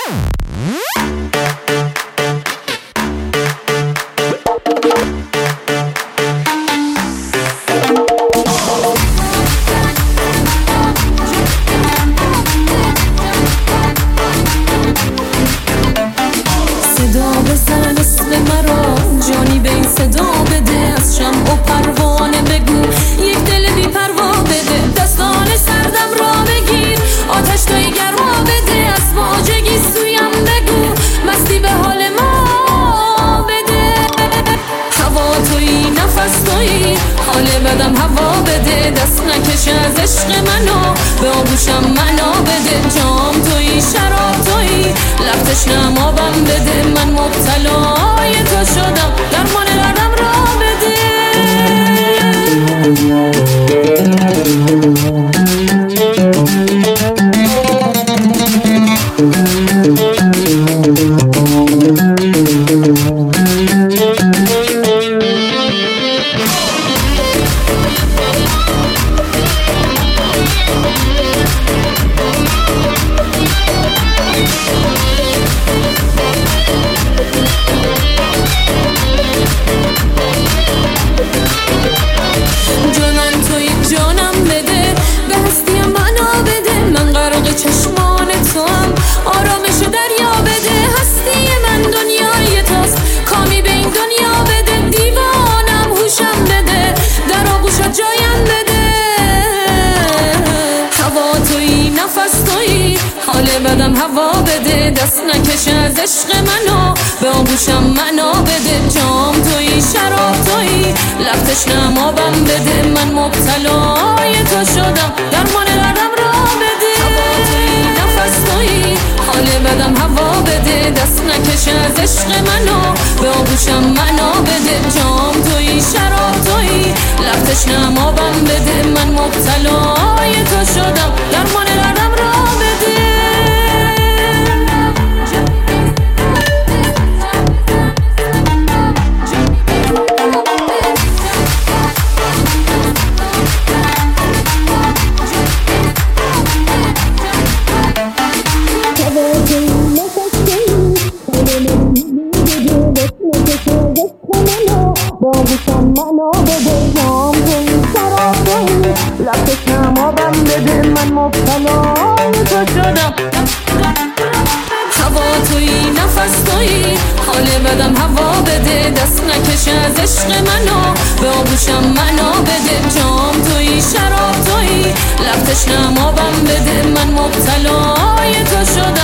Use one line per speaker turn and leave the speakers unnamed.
صدا بزن اسم مرا جانی به این صدا بده، از شمع و پروانه بگو یک دل بی پروا بده، دستان سردم را بگیر آتش توی گرما بده، از واجگی سویم بگو مستی به حال ما بده، هوا توی نفس توی حال بدم هوا بده، دست نکش از عشق منو به آغوشم منو بده، جام توی شراب توی لب تشنم آبم بده، من مبتلای تو شدم درمان دردم را بده. چشمان تو هم آرامش دریا بده، هستی من دنیای توست کامی به این دنیا بده، دیوانم هوشم بده در آغوشت جایم بده، هوا توی نفس توی حال بدم هوا بده، دست نکش از عشق منو به آغوشم منو بده، جام توی شراب توی لب تشنم آبم بده، من مبتلای تو شدم درمان دردم را بده، حال بدم هوا بده، دست نکش از عشق منو به آغوشم منو بده، جام توی شراب توی لب تشنم آبم بده، من مبتلای تو شدم درمان دردم را بده. باغوشم منو بده، جام توی شراب توی لب تشنم آبم بده، من مبتلای تو شدم، هوا توی نفس توی حال بدم هوا بده، دست نکش از عشق منو به آغوشم منو بده، جام توی شراب توی لب تشنم آبم بده، من مبتلای تو شدم.